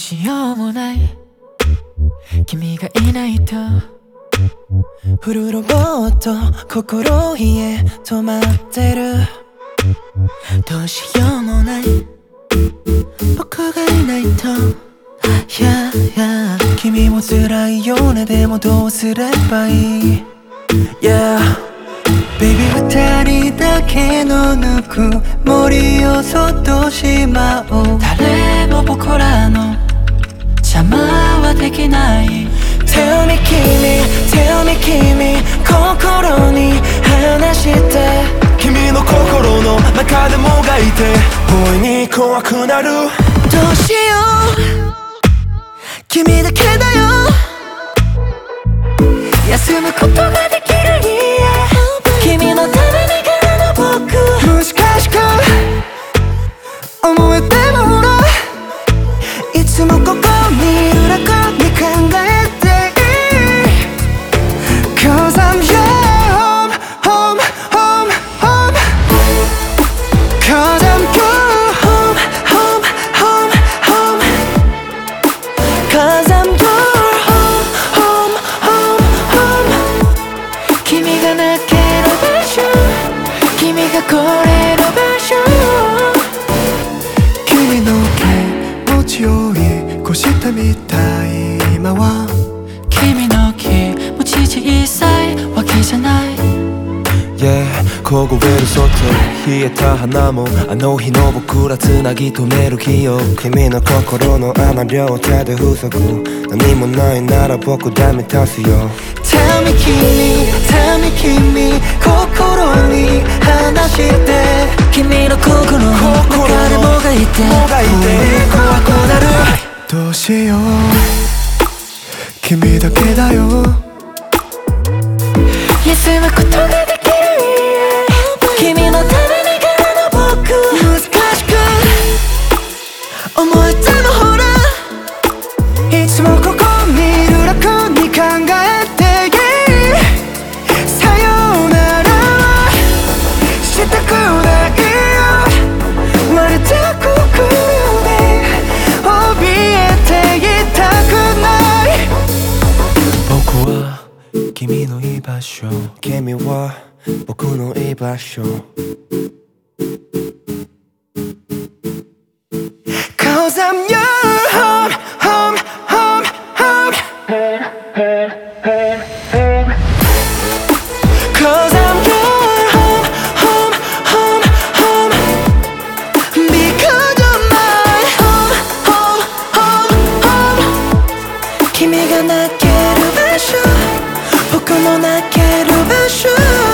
しようもない君がいないとフルロボット心冷え止まってる。どうしようもない僕がいないと Yeah, yeah 君も辛いよね。でもどうすればいい Yeah Baby 二人だけのぬくもりをそっとしまおう。 誰も僕らの邪魔はできない。 Tell me 君心に話して君の心の中でもがいて大いに怖くなる。どうしよう君だけだよ。休むことができる家君のためにからの僕難しく思えてもほらいつもここにいる楽に考えていい Cause I'm your home Cause I'm your home Cause I'm your home 君が泣ける場所君が来れる場所君の気持ちを越したみたい今は君の気持ち小さいわけじゃない。 Yeah 凍える外冷えた花もあの日の僕らつなぎ止める記憶。君の心の穴両手で塞ぐ何もないなら僕で満たすよ。 Tell me 君心に話して君の心の中でもがいて怖くなる。どうしよう君だけだよ。 休むことができる君のためにからの僕難しく思えてもほらいつもここにいる楽に考えていいさよならはしたくないよまるで心で怯えていたくない僕は君の居場所君は僕の居場所 Cause I'm your home Cause I'm your home Because you're my home 君が泣ける場所僕も泣ける場所